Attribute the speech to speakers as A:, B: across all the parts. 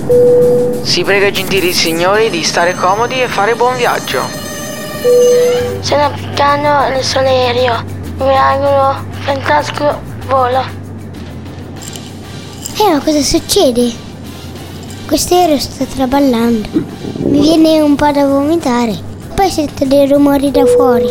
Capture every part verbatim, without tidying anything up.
A: Si prega gentili signori di stare comodi e fare buon viaggio.
B: Sono africano nel sole aereo. Mi auguro fantastico volo.
C: Eh, ma cosa succede? Questo aereo sta traballando. Mi viene un po' da vomitare. Poi sento dei rumori da fuori.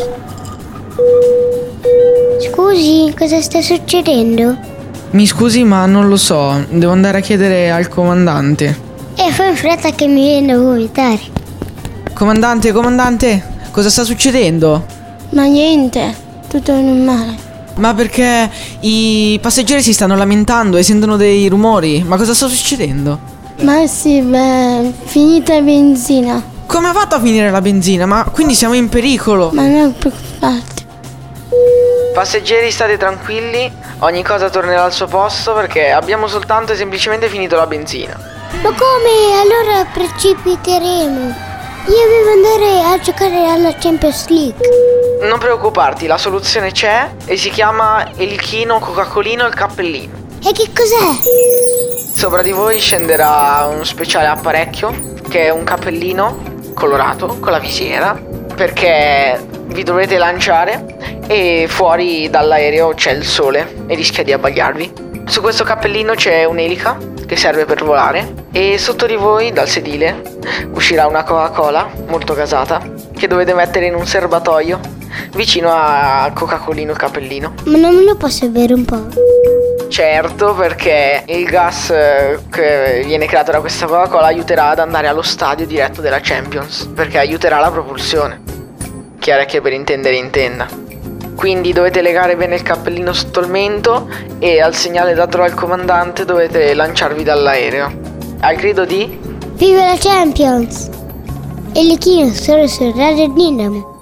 C: Scusi, cosa sta succedendo?
A: Mi scusi, ma non lo so. Devo andare a chiedere al comandante.
C: Eh, fai in fretta che mi viene da vomitare.
A: Comandante, comandante, cosa sta succedendo?
B: Ma niente, tutto normale.
A: Ma perché i passeggeri si stanno lamentando e sentono dei rumori. Ma cosa sta succedendo?
B: Ma sì, beh, finita benzina.
A: Come ha fatto a finire la benzina? Ma quindi siamo in pericolo.
B: Ma non preoccupate.
A: Passeggeri, state tranquilli, ogni cosa tornerà al suo posto perché abbiamo soltanto e semplicemente finito la benzina.
C: Ma come? Allora precipiteremo. Io devo andare a giocare alla Champions League.
A: Non preoccuparti, la soluzione c'è e si chiama il chino, Coca-Colino e il cappellino.
C: E che cos'è?
A: Sopra di voi scenderà uno speciale apparecchio che è un cappellino colorato con la visiera, perché vi dovete lanciare e fuori dall'aereo c'è il sole e rischia di abbagliarvi. Su questo cappellino c'è un'elica che serve per volare e sotto di voi dal sedile uscirà una Coca-Cola molto gasata che dovete mettere in un serbatoio vicino a Coca-Colino e cappellino.
C: Ma non me lo posso bere un po'?
A: Certo, perché il gas che viene creato da questa Coca-Cola aiuterà ad andare allo stadio diretto della Champions, perché aiuterà la propulsione. Chiaro che per intendere intenda. Quindi dovete legare bene il cappellino sotto il mento e al segnale dato dal comandante dovete lanciarvi dall'aereo. Al grido di
C: Viva la Champions! E le chino solo su Radio Dinamo.